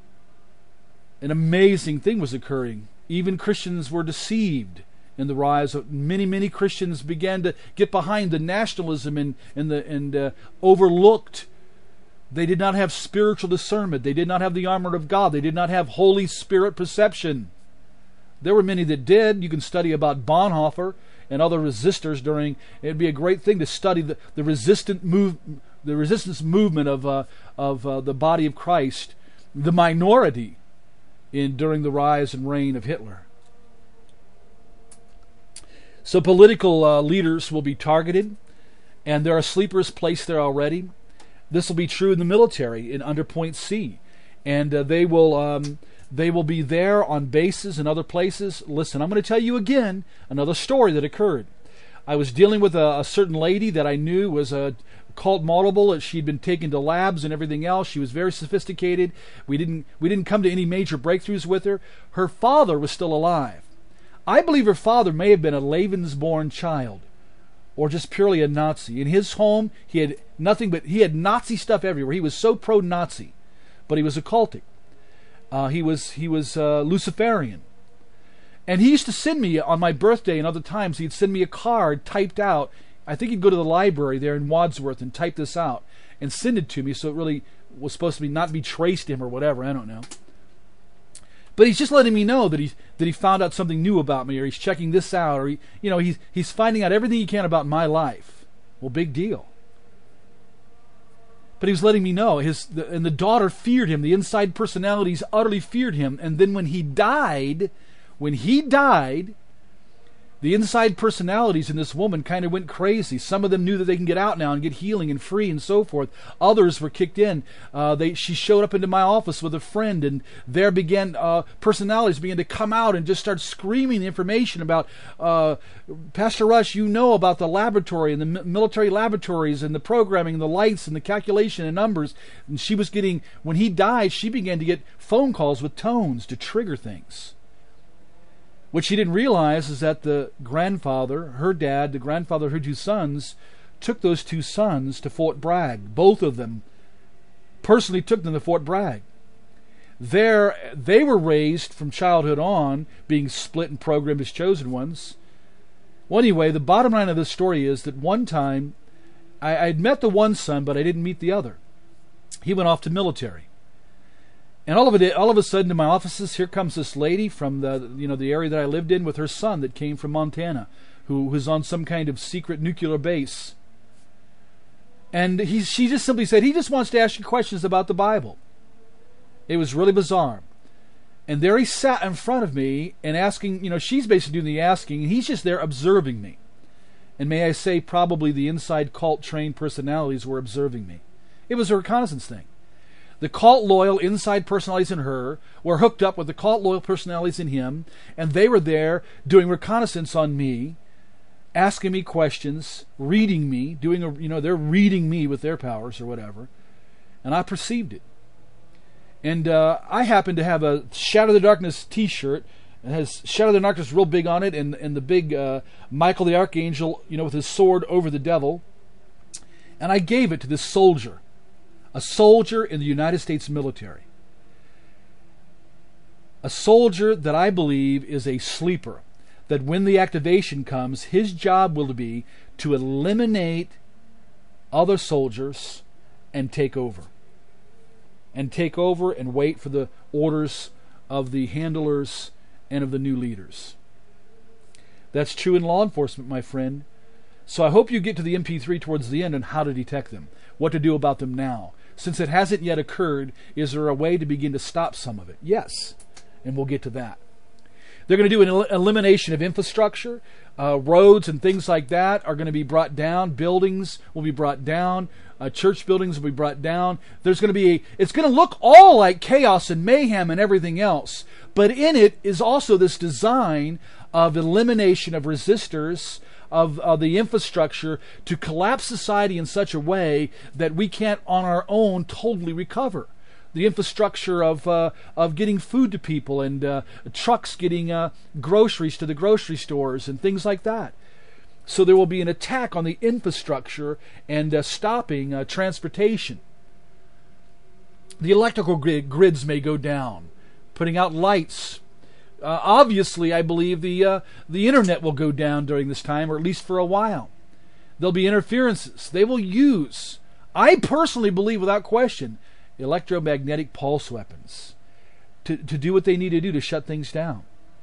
amazing thing was occurring. Even Christians were deceived in the rise of many Christians began to get behind the nationalism and overlooked. They did not have spiritual discernment. They did not have the armor of God. They did not have Holy Spirit perception. There were many that did. You can study about Bonhoeffer and other resistors during. It'd be a great thing to study the resistance movement of the body of Christ, the minority during the rise and reign of Hitler. So political leaders will be targeted, and there are sleepers placed there already. This will be true in the military under Point C, and they will be there on bases and other places. Listen, I'm going to tell you again another story that occurred. I was dealing with a certain lady that I knew was cult multiple. She'd been taken to labs and everything else. She was very sophisticated. We didn't come to any major breakthroughs with her. Her father was still alive. I believe her father may have been a Lebensborn child, or just purely a Nazi. In his home, he had Nazi stuff everywhere. He was so pro-Nazi, but he was occultic. He was Luciferian. And he used to send me, on my birthday and other times, he'd send me a card typed out. I think he'd go to the library there in Wadsworth and type this out and send it to me, so it really was supposed to be not be traced to him or whatever, I don't know. But he's just letting me know that he found out something new about me, or he's checking this out, or he's finding out everything he can about my life. Well, big deal. But he was letting me know, and the daughter feared him. The inside personalities utterly feared him. And then when he died, the inside personalities in this woman kind of went crazy. Some of them knew that they can get out now and get healing and free and so forth. Others were kicked in. She showed up into my office with a friend, and there personalities began to come out and just start screaming the information about, Pastor Rush, you know about the laboratory and the military laboratories and the programming and the lights and the calculation and numbers. And she was getting, when he died, she began to get phone calls with tones to trigger things. What she didn't realize is that the grandfather, her dad, the grandfather of her two sons, took those two sons to Fort Bragg. Both of them personally took them to Fort Bragg. There, they were raised from childhood on, being split and programmed as chosen ones. Well, anyway, the bottom line of this story is that one time, I'd met the one son, but I didn't meet the other. He went off to military. And all of a sudden, in my offices, here comes this lady from the area that I lived in with her son that came from Montana, who was on some kind of secret nuclear base. And she just simply said, he just wants to ask you questions about the Bible. It was really bizarre. And there he sat in front of me and asking, she's basically doing the asking, and he's just there observing me. And may I say, probably the inside cult-trained personalities were observing me. It was a reconnaissance thing. The cult-loyal inside personalities in her were hooked up with the cult-loyal personalities in him, and they were there doing reconnaissance on me, asking me questions, reading me, they're reading me with their powers or whatever, and I perceived it. And I happened to have a Shadow the Darkness t-shirt. It has Shadow the Darkness real big on it, and the big Michael the Archangel, with his sword over the devil. And I gave it to this soldier. A soldier in the United States military. A soldier that I believe is a sleeper. That when the activation comes, his job will be to eliminate other soldiers and take over. And take over and wait for the orders of the handlers and of the new leaders. That's true in law enforcement, my friend. So I hope you get to the MP3 towards the end on how to detect them. What to do about them now. Since it hasn't yet occurred, is there a way to begin to stop some of it? Yes, and we'll get to that. They're going to do an elimination of infrastructure. Roads and things like that are going to be brought down. Buildings will be brought down. Church buildings will be brought down. There's going to be it's going to look all like chaos and mayhem and everything else. But in it is also this design of elimination of resistors, of the infrastructure to collapse society in such a way that we can't on our own totally recover. The infrastructure of getting food to people and trucks getting groceries to the grocery stores and things like that. So there will be an attack on the infrastructure and stopping transportation. The electrical grids may go down, putting out lights. Obviously, I believe the internet will go down during this time, or at least for a while. There'll be interferences. They will use, I personally believe without question, electromagnetic pulse weapons to do what they need to do to shut things down.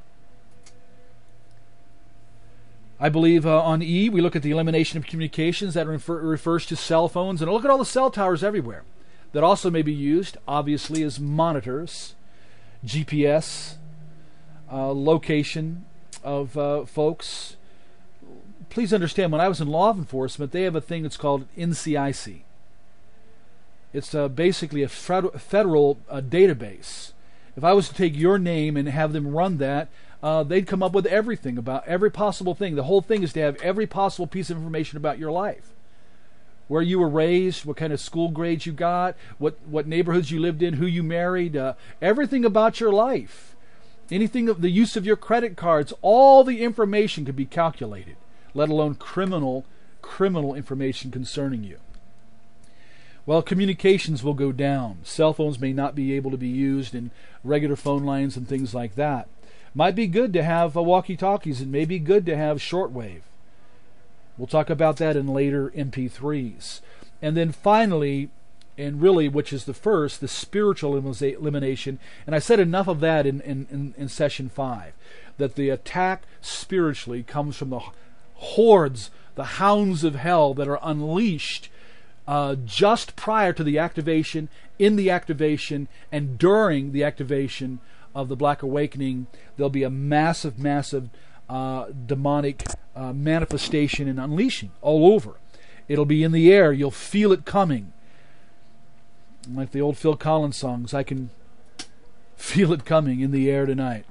I believe on E, we look at the elimination of communications. That refers to cell phones. And look at all the cell towers everywhere. That also may be used, obviously, as monitors, GPS, location of folks. Please understand, when I was in law enforcement, they have a thing that's called NCIC. It's basically a federal database. If I was to take your name and have them run that, they'd come up with everything about every possible thing. The whole thing is to have every possible piece of information about your life. Where you were raised, what kind of school grades you got, what neighborhoods you lived in, who you married, everything about your life. Anything of the use of your credit cards, all the information could be calculated, let alone criminal information concerning you. Well, communications will go down. Cell phones may not be able to be used in regular phone lines and things like that. Might be good to have walkie-talkies. It may be good to have shortwave. We'll talk about that in later MP3s. And then finally, and really, which is the first, the spiritual elimination. And I said enough of that in session 5, that the attack spiritually comes from the hordes, the hounds of hell that are unleashed just prior to the activation, in the activation, and during the activation of the Black Awakening. There'll be a massive demonic manifestation and unleashing all over. It'll be in the air. You'll feel it coming. Like the old Phil Collins songs, I can feel it coming in the air tonight.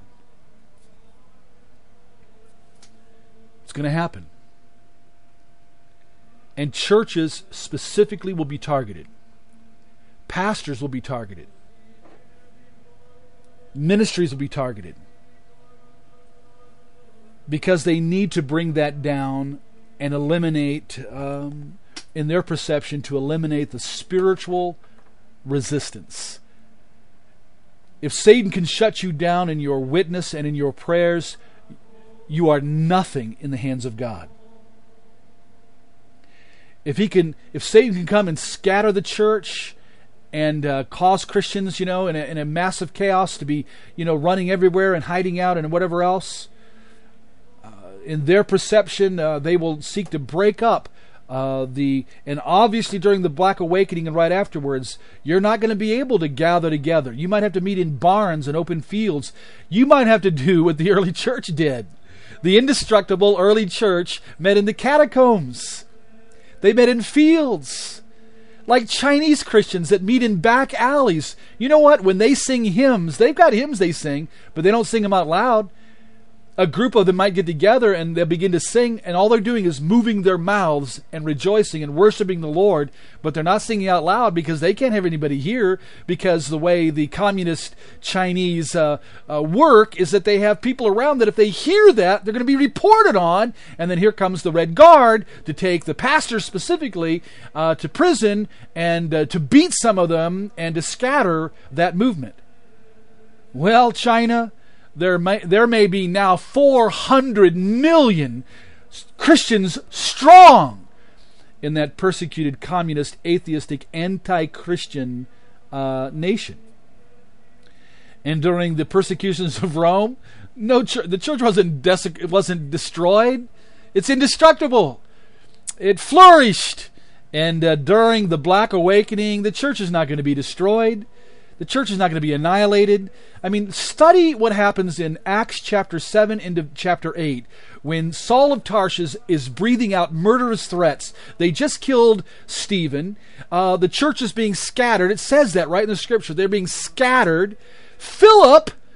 It's going to happen. And churches specifically will be targeted. Pastors will be targeted. Ministries will be targeted. Because they need to bring that down and eliminate, in their perception, to eliminate the spiritual resistance. If Satan can shut you down in your witness and in your prayers, you are nothing in the hands of God. If Satan can come and scatter the church and cause Christians, in a massive chaos to be, running everywhere and hiding out and whatever else, in their perception, they will seek to break up and obviously during the Black Awakening and right afterwards, you're not going to be able to gather together. You might have to meet in barns and open fields. You might have to do what the early church did. The indestructible early church met in the catacombs. They met in fields. Like Chinese Christians that meet in back alleys. You know what? When they sing hymns, they've got hymns they sing, but they don't sing them out loud. A group of them might get together and they'll begin to sing, and all they're doing is moving their mouths and rejoicing and worshiping the Lord, but they're not singing out loud because they can't have anybody hear, because the way the communist Chinese work is that they have people around that if they hear that, they're going to be reported on, and then here comes the Red Guard to take the pastors specifically to prison and to beat some of them and to scatter that movement. Well, China, there may be now 400 million Christians strong in that persecuted, communist, atheistic, anti-Christian nation. And during the persecutions of Rome, the church wasn't destroyed. It's indestructible. It flourished. And during the Black Awakening, the church is not going to be destroyed. The church is not going to be annihilated. I mean, study what happens in Acts chapter 7 into chapter 8 when Saul of Tarshish is breathing out murderous threats. They just killed Stephen. The church is being scattered. It says that right in the scripture. They're being scattered. Philip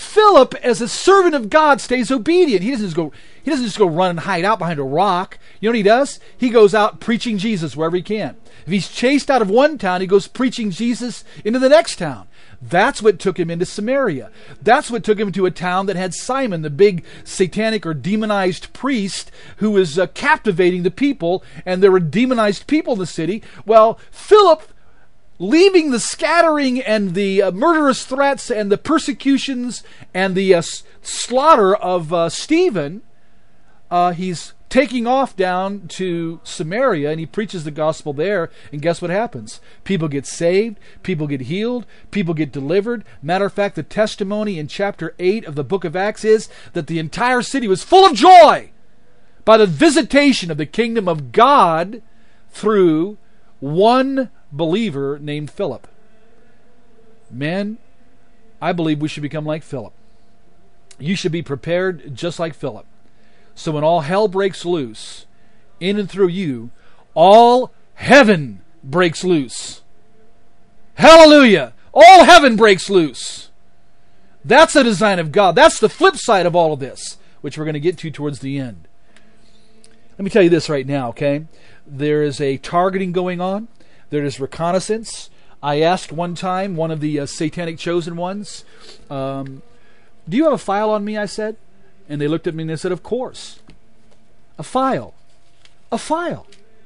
Philip, as a servant of God, stays obedient. He doesn't just go run and hide out behind a rock. You know what he does? He goes out preaching Jesus wherever he can. If he's chased out of one town, he goes preaching Jesus into the next town. That's what took him into Samaria. That's what took him to a town that had Simon, the big satanic or demonized priest who was captivating the people, and there were demonized people in the city. Well, Philip, leaving the scattering and the murderous threats and the persecutions and the slaughter of Stephen, he's taking off down to Samaria, and he preaches the gospel there, and guess what happens? People get saved, people get healed, people get delivered. Matter of fact, the testimony in chapter 8 of the book of Acts is that the entire city was full of joy by the visitation of the kingdom of God through one believer named Philip. Men, I believe we should become like Philip. You should be prepared just like Philip. So when all hell breaks loose, in and through you, all heaven breaks loose. Hallelujah! All heaven breaks loose. That's the design of God. That's the flip side of all of this, which we're going to get to towards the end. Let me tell you this right now, okay? There is a targeting going on. There is reconnaissance. I asked one time one of the satanic chosen ones, do you have a file on me, I said? And they looked at me and they said, of course. A file. A file.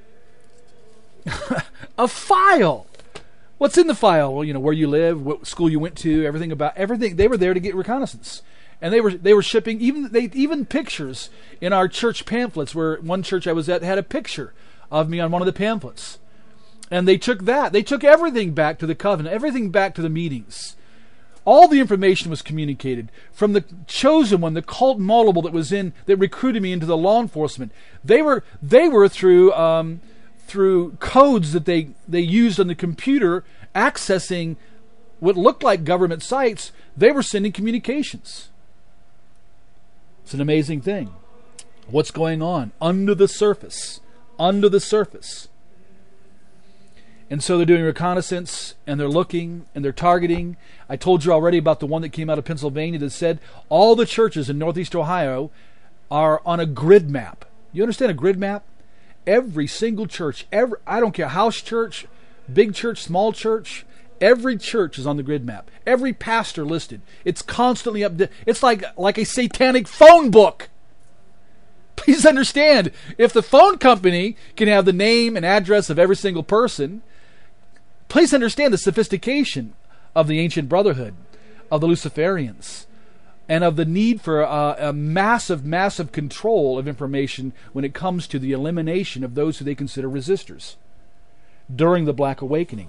A file. What's in the file? Well, where you live, what school you went to, everything. They were there to get reconnaissance. And they were shipping even pictures in our church pamphlets, where one church I was at had a picture of me on one of the pamphlets. And they took that. They took everything back to the covenant, everything back to the meetings. All the information was communicated from the chosen one, the cult multiple that recruited me into the law enforcement. They were through codes that they used on the computer, accessing what looked like government sites. They were sending communications. It's an amazing thing. What's going on under the surface? Under the surface. And so they're doing reconnaissance, and they're looking, and they're targeting. I told you already about the one that came out of Pennsylvania that said all the churches in Northeast Ohio are on a grid map. You understand a grid map? Every single church, I don't care, house church, big church, small church, every church is on the grid map. Every pastor listed. It's constantly updated. It's like a satanic phone book. Please understand, if the phone company can have the name and address of every single person, please understand the sophistication of the ancient brotherhood, of the Luciferians, and of the need for a massive, massive control of information when it comes to the elimination of those who they consider resistors during the Black Awakening.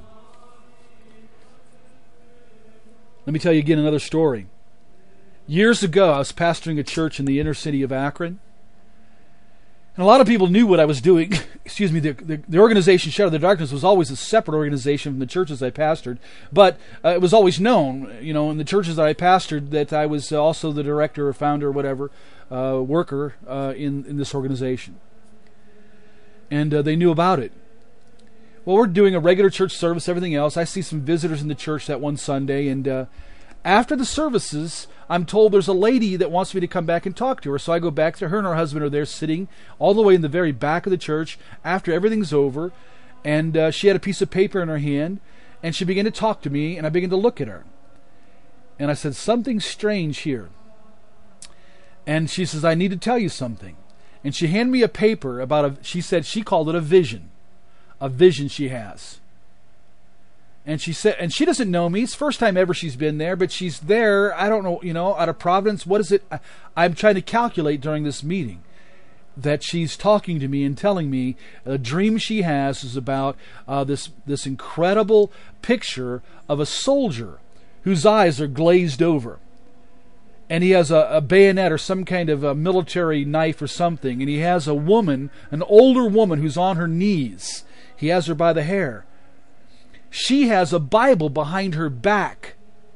Let me tell you again another story. Years ago, I was pastoring a church in the inner city of Akron. And a lot of people knew what I was doing. Excuse me, the organization Shadow of the Darkness was always a separate organization from the churches I pastored. But it was always known, in the churches that I pastored, that I was also the director or founder or whatever, worker in this organization. And they knew about it. Well, we're doing a regular church service, everything else. I see some visitors in the church that one Sunday, and after the services, I'm told there's a lady that wants me to come back and talk to her. So I go back to her, and her husband are there sitting all the way in the very back of the church after everything's over. And she had a piece of paper in her hand, and she began to talk to me, and I began to look at her. And I said, something's strange here. And she says, I need to tell you something. And she handed me a paper she said she called it a vision she has. And she said, and she doesn't know me. It's the first time ever she's been there, but she's there, I don't know, out of Providence. What is it? I'm trying to calculate during this meeting that she's talking to me and telling me a dream she has is about this incredible picture of a soldier whose eyes are glazed over. And he has a bayonet or some kind of a military knife or something. And he has a woman, an older woman who's on her knees. He has her by the hair. She has a Bible behind her back.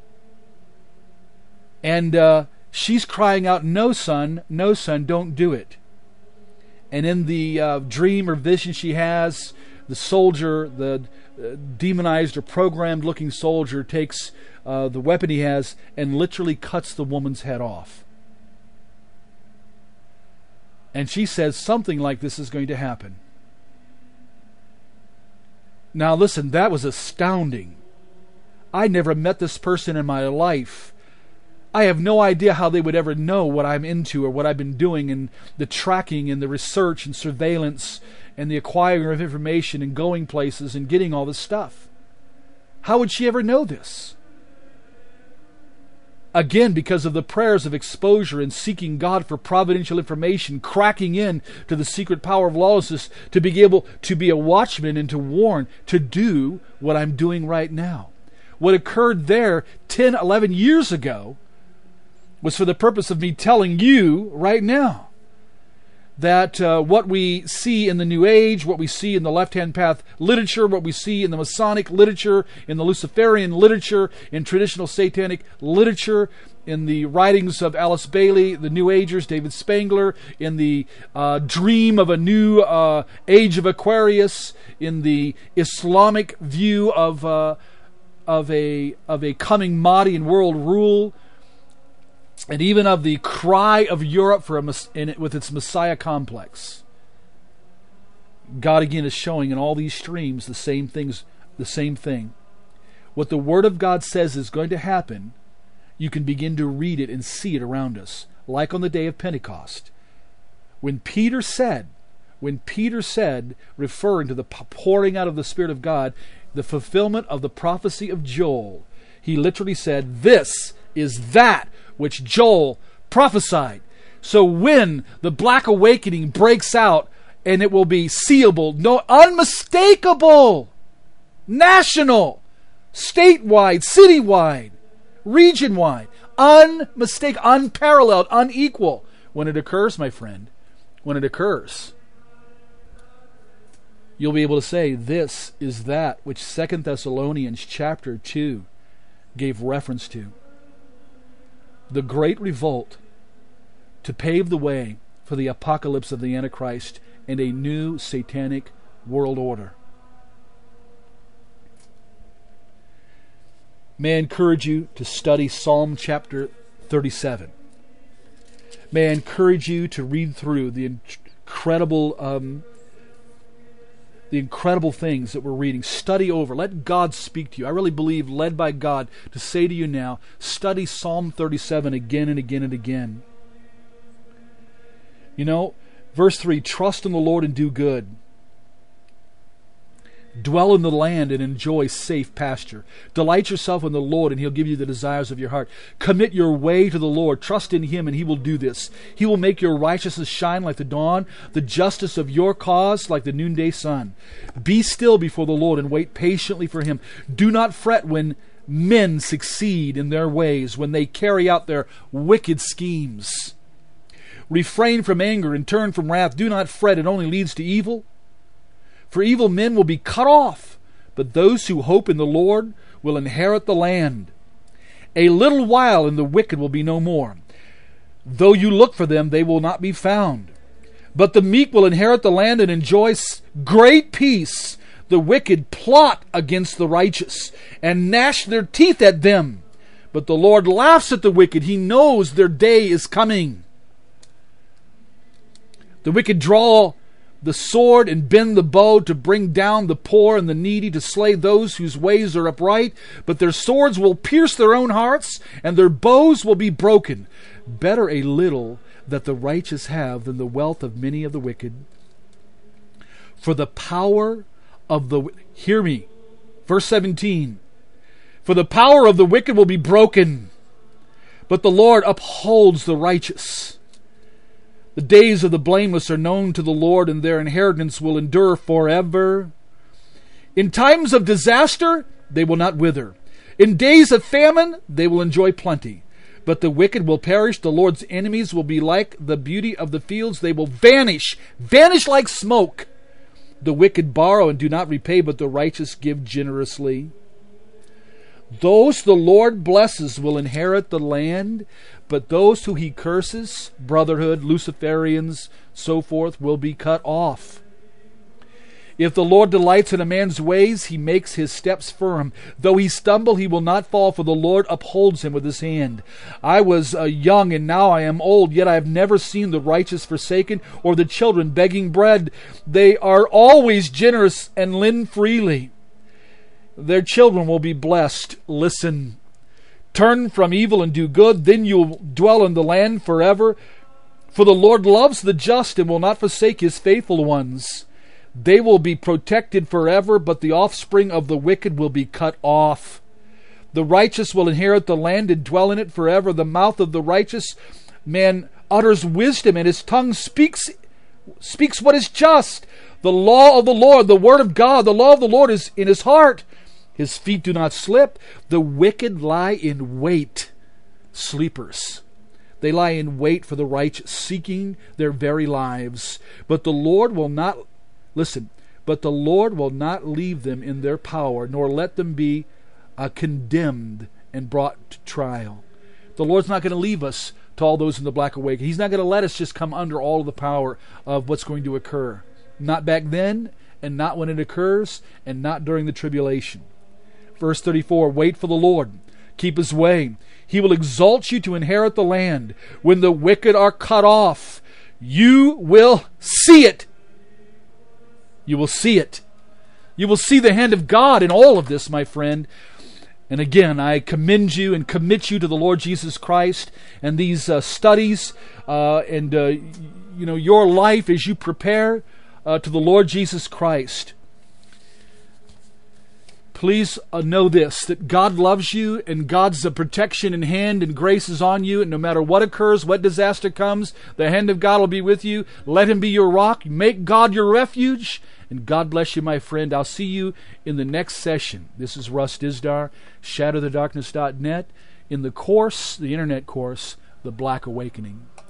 And she's crying out, no son, don't do it. And in the dream or vision she has, the soldier, the demonized or programmed looking soldier, takes the weapon he has and literally cuts the woman's head off. And she says something like this is going to happen. Now listen, that was astounding. I never met this person in my life. I have no idea how they would ever know what I'm into or what I've been doing, and the tracking and the research and surveillance and the acquiring of information and going places and getting all this stuff. How would she ever know this? Again, because of the prayers of exposure and seeking God for providential information, cracking in to the secret power of lawlessness to be able to be a watchman and to warn, to do what I'm doing right now. What occurred there 10, 11 years ago was for the purpose of me telling you right now that what we see in the New Age, what we see in the left-hand path literature, what we see in the Masonic literature, in the Luciferian literature, in traditional satanic literature, in the writings of Alice Bailey, the New Agers, David Spangler, in the dream of a new age of Aquarius, in the Islamic view of a coming Mahdi and world rule, and even of the cry of Europe for with its Messiah complex. God again is showing in all these streams the same thing. What the Word of God says is going to happen, you can begin to read it and see it around us, like on the day of Pentecost. When Peter said, referring to the pouring out of the Spirit of God, the fulfillment of the prophecy of Joel, he literally said, "This is that which Joel prophesied." So when the Black Awakening breaks out, and it will be seeable, no, unmistakable, national, statewide, citywide, region-wide, unmistakable, unparalleled, unequal. When it occurs, my friend, when it occurs, you'll be able to say, this is that which 2 Thessalonians chapter 2 gave reference to. The great revolt to pave the way for the apocalypse of the Antichrist and a new satanic world order. May I encourage you to study Psalm chapter 37. May I encourage you to read through the incredible things that we're reading. Study over. Let God speak to you. I really believe, led by God, to say to you now, study Psalm 37 again and again and again. You know, verse 3, trust in the Lord and do good. Dwell in the land and enjoy safe pasture. Delight yourself in the Lord, and He'll give you the desires of your heart. Commit your way to the Lord. Trust in Him, and He will do this. He will make your righteousness shine like the dawn, the justice of your cause like the noonday sun. Be still before the Lord and wait patiently for Him. Do not fret when men succeed in their ways, when they carry out their wicked schemes. Refrain from anger and turn from wrath. Do not fret, it only leads to evil. For evil men will be cut off, but those who hope in the Lord will inherit the land. A little while and the wicked will be no more. Though you look for them, they will not be found. But the meek will inherit the land and enjoy great peace. The wicked plot against the righteous and gnash their teeth at them. But the Lord laughs at the wicked. He knows their day is coming. The wicked draw the sword and bend the bow to bring down the poor and the needy, to slay those whose ways are upright. But their swords will pierce their own hearts, and their bows will be broken. Better a little that the righteous have than the wealth of many of the wicked. For the power of the... Hear me. Verse 17. For the power of the wicked will be broken, but the Lord upholds the righteous. The days of the blameless are known to the Lord, and their inheritance will endure forever. In times of disaster, they will not wither. In days of famine, they will enjoy plenty. But the wicked will perish. The Lord's enemies will be like the beauty of the fields. They will vanish like smoke. The wicked borrow and do not repay, but the righteous give generously. Those the Lord blesses will inherit the land, but those who He curses, brotherhood, Luciferians, so forth, will be cut off. If the Lord delights in a man's ways, he makes his steps firm. Though he stumble, he will not fall, for the Lord upholds him with his hand. I was young, and now I am old, yet I have never seen the righteous forsaken, or the children begging bread. They are always generous and lend freely. Their children will be blessed. Listen. Turn from evil and do good, then you will dwell in the land forever. For the Lord loves the just and will not forsake his faithful ones. They will be protected forever, but the offspring of the wicked will be cut off. The righteous will inherit the land and dwell in it forever. The mouth of the righteous man utters wisdom, and his tongue speaks what is just. The law of the Lord, the word of God, the law of the Lord is in his heart. His feet do not slip. The wicked lie in wait, sleepers. They lie in wait for the righteous, seeking their very lives. But the Lord will not but the Lord will not leave them in their power, nor let them be condemned and brought to trial. The Lord's not going to leave us to all those in the Black Awakening. He's not going to let us just come under all of the power of what's going to occur. Not back then, and not when it occurs, and not during the tribulation. Verse 34, wait for the Lord. Keep his way. He will exalt you to inherit the land. When the wicked are cut off, you will see it. You will see it. You will see the hand of God in all of this, my friend. And again, I commend you and commit you to the Lord Jesus Christ and these studies and your life as you prepare to the Lord Jesus Christ. Please know this, that God loves you and God's protection and hand and grace is on you. And no matter what occurs, what disaster comes, the hand of God will be with you. Let him be your rock. Make God your refuge. And God bless you, my friend. I'll see you in the next session. This is Russ Dizdar, shadowthedarkness.net, in the course, the internet course, The Black Awakening.